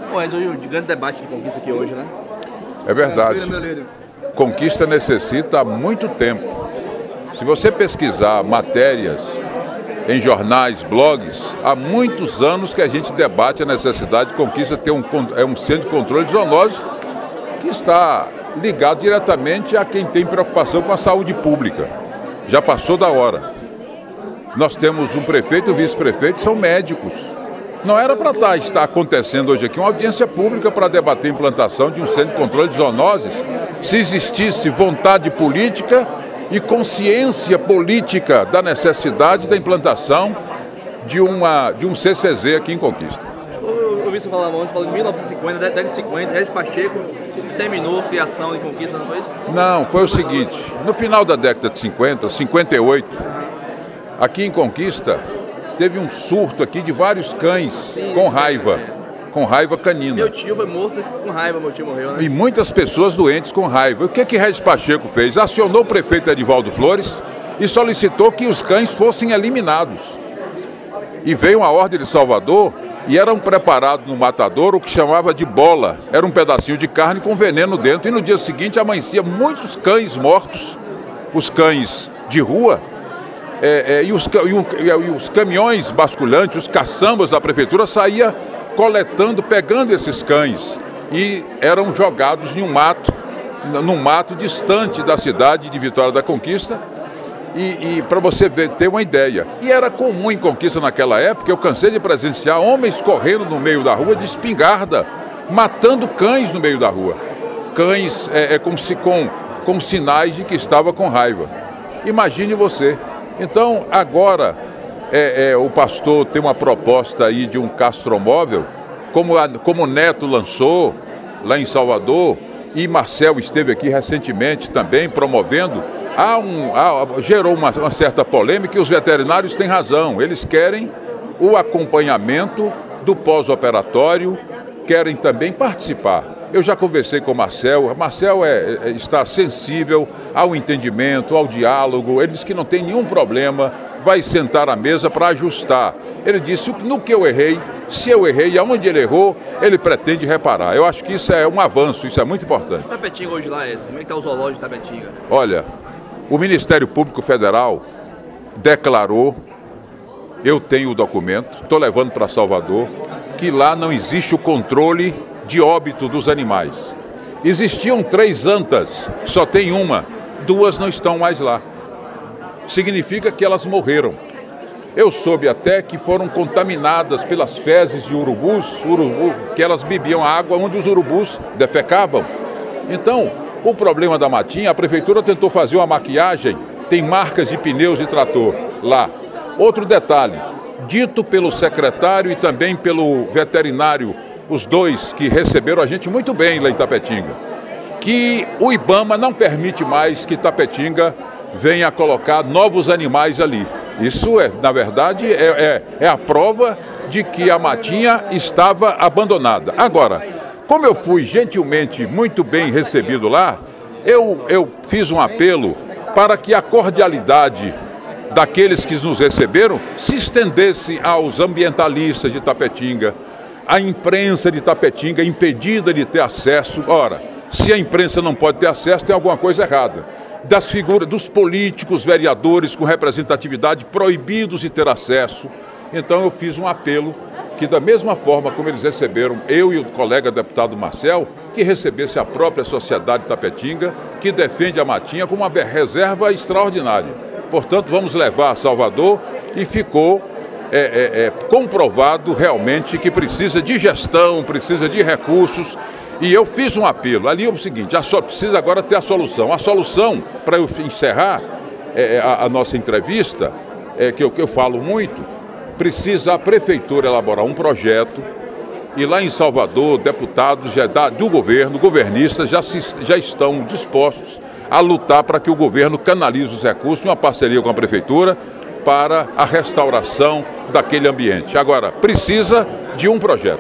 Mas hoje o grande debate de Conquista aqui hoje, né? É verdade. Conquista necessita há muito tempo. Se você pesquisar matérias em jornais, blogs, há muitos anos que a gente debate a necessidade de Conquista ter um centro de controle de zoonoses que está ligado diretamente a quem tem preocupação com a saúde pública. Já passou da hora. Nós temos um prefeito e um vice-prefeito, são médicos. Não era para estar acontecendo hoje aqui uma audiência pública para debater a implantação de um centro de controle de zoonoses, se existisse vontade política e consciência política da necessidade da implantação de um CCZ aqui em Conquista. Eu ouvi você falar antes, falou em 1950, década de 50, Regis Pacheco terminou a criação de Conquista, não foi isso? Não, foi o seguinte, no final da década de 50, 58, aqui em Conquista, teve um surto aqui de vários cães com raiva canina. Meu tio foi morto com raiva, meu tio morreu, né? E muitas pessoas doentes com raiva. O que Regis Pacheco fez? Acionou o prefeito Edivaldo Flores e solicitou que os cães fossem eliminados. E veio uma ordem de Salvador e era preparado no matadouro o que chamava de bola. Era um pedacinho de carne com veneno dentro. E no dia seguinte amanhecia muitos cães mortos, os cães de rua. E os caminhões basculantes, os caçambas da prefeitura saíam coletando, pegando esses cães e eram jogados em num mato distante da cidade de Vitória da Conquista. E para você ter uma ideia, e era comum em Conquista naquela época, eu cansei de presenciar homens correndo no meio da rua de espingarda, matando cães no meio da rua. Cães com sinais de que estava com raiva. Imagine você. Então, agora, o pastor tem uma proposta aí de um castromóvel, como o Neto lançou lá em Salvador, e Marcel esteve aqui recentemente também promovendo, gerou uma certa polêmica e os veterinários têm razão. Eles querem o acompanhamento do pós-operatório, querem também participar. Eu já conversei com o Marcel está sensível ao entendimento, ao diálogo, ele disse que não tem nenhum problema, vai sentar à mesa para ajustar. Ele disse, no que eu errei, se eu errei, aonde ele errou, ele pretende reparar. Eu acho que isso é um avanço, isso é muito importante. Tapetinga hoje lá, como é que está o zoológico de Tapetinga? Olha, o Ministério Público Federal declarou, eu tenho o documento, estou levando para Salvador, que lá não existe o controle de óbito dos animais. Existiam 3 antas, só tem uma, 2 não estão mais lá. Significa que elas morreram. Eu soube até que foram contaminadas pelas fezes de urubus, que elas bebiam a água onde os urubus defecavam. Então, o problema da matinha, a prefeitura tentou fazer uma maquiagem, tem marcas de pneus de trator lá. Outro detalhe, dito pelo secretário e também pelo veterinário, os dois que receberam a gente muito bem lá em Tapetinga, que o IBAMA não permite mais que Tapetinga venha colocar novos animais ali. Isso, na verdade, é a prova de que a matinha estava abandonada. Agora, como eu fui gentilmente muito bem recebido lá, eu fiz um apelo para que a cordialidade daqueles que nos receberam se estendesse aos ambientalistas de Tapetinga, a imprensa de Tapetinga impedida de ter acesso. Ora, se a imprensa não pode ter acesso, tem alguma coisa errada. Das figuras, dos políticos, vereadores com representatividade proibidos de ter acesso. Então eu fiz um apelo que da mesma forma como eles receberam, eu e o colega deputado Marcel, que recebesse a própria sociedade de Tapetinga, que defende a matinha como uma reserva extraordinária. Portanto, vamos levar a Salvador e ficou comprovado realmente que precisa de gestão, precisa de recursos. E eu fiz um apelo. Ali é o seguinte, precisa agora ter a solução. A solução, para eu encerrar a nossa entrevista, que eu falo muito, precisa a prefeitura elaborar um projeto e lá em Salvador, deputados do governo, governistas, já estão dispostos a lutar para que o governo canalize os recursos em uma parceria com a prefeitura para a restauração daquele ambiente. Agora, precisa de um projeto.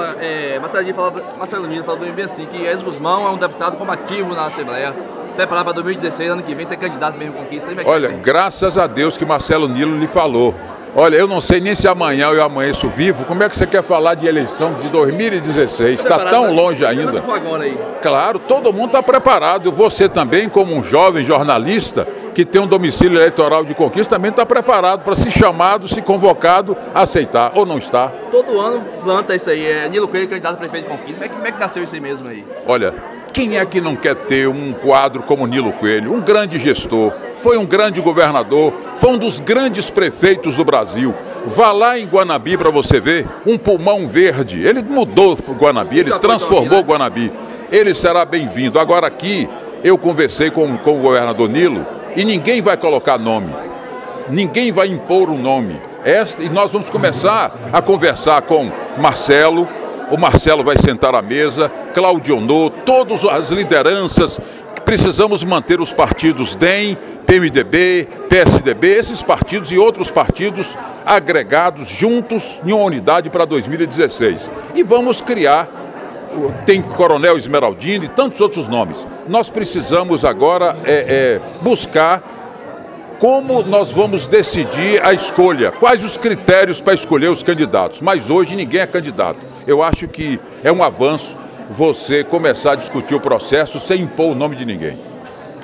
Marcelo Nilo falou bem assim, que Regis Guzmão é um deputado combativo na Assembleia, preparado para 2016, ano que vem, ser candidato mesmo Conquista. Olha, graças a Deus que Marcelo Nilo lhe falou. Olha, eu não sei nem se amanhã eu amanheço vivo. Como é que você quer falar de eleição de 2016? Está tão longe ainda. Você for agora aí. Claro, todo mundo está preparado. Você também, como um jovem jornalista que tem um domicílio eleitoral de Conquista, também está preparado para ser chamado, se convocado, aceitar ou não está. Todo ano planta isso aí. É Nilo Coelho, candidato a prefeito de Conquista. Como é que nasceu isso aí mesmo aí? Olha, quem é que não quer ter um quadro como Nilo Coelho? Um grande gestor, foi um grande governador, foi um dos grandes prefeitos do Brasil. Vá lá em Guanabi para você ver, um pulmão verde. Ele mudou Guanabi, ele transformou Guanabi. Ele será bem-vindo. Agora aqui, eu conversei com o governador Nilo e ninguém vai colocar nome. Ninguém vai impor um nome. E nós vamos começar a conversar com Marcelo. O Marcelo vai sentar à mesa, Cláudio Onô, todas as lideranças. Precisamos manter os partidos DEM, PMDB, PSDB, esses partidos e outros partidos agregados juntos em uma unidade para 2016. E vamos criar, tem Coronel Esmeraldino e tantos outros nomes. Nós precisamos agora buscar como nós vamos decidir a escolha, quais os critérios para escolher os candidatos. Mas hoje ninguém é candidato. Eu acho que é um avanço você começar a discutir o processo sem impor o nome de ninguém.